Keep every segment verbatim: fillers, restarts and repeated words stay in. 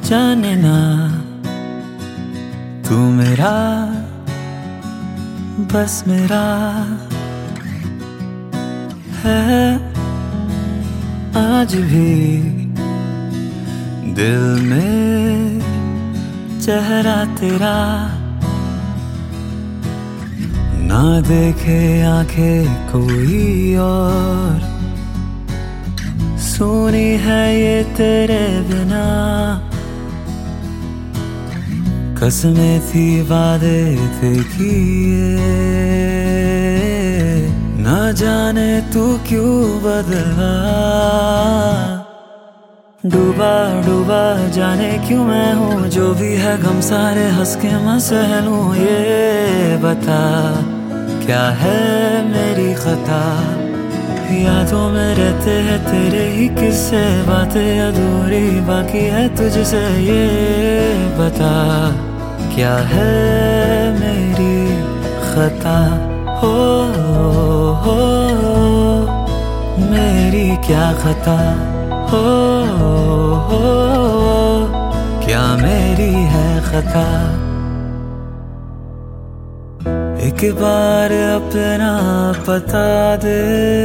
जाने ना तू मेरा बस मेरा है आज भी दिल में चेहरा तेरा। ना देखे आंखें कोई और, सुनी है ये तेरे बिना। कसमें थी वादे थे किए, ना जाने तू क्यों बदला। डूबा डूबा जाने क्यों मैं हूँ, जो भी है गम सारे हंस के मैं सह लूं। ये बता क्या है मेरी खता, यादों में रहते हैं तेरे ही किस्से। बातें अधूरी बाकी है तुझसे, ये बता क्या है मेरी खता। हो, हो, हो मेरी क्या खता, हो, हो क्या मेरी है खता। एक बार अपना बता दे,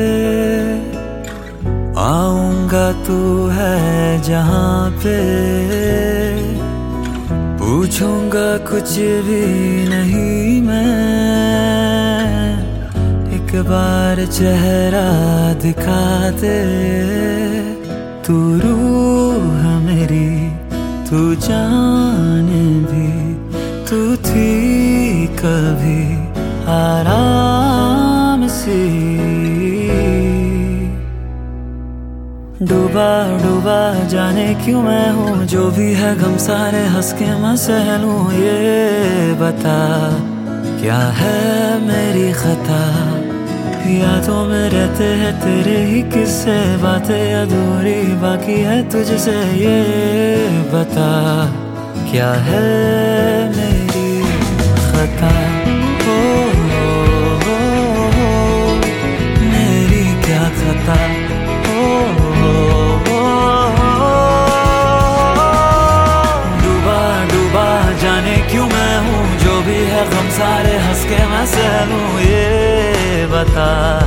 आऊंगा तू है जहाँ पे। पूछूंगा कुछ भी नहीं मैं, एक बार चेहरा दिखा दे। तू रूह मेरी, तू जान भी, तू थी कभी आराम सी। डूबा डूबा जाने क्यों मैं हूँ, जो भी है गम सारे हंस के मैं सह लूं। ये बता क्या है मेरी खता, यादों में रहते हैं तेरे ही किस्से। बातें अधूरी बाकी है तुझसे, ये बता क्या है मेरी खता। हो, हो, हो मेरी क्या खता, हो, हो, हो डूबा डूबा जाने क्यों मैं हूँ, जो भी है गम सारे हंस के मैं सह लूं। ये बता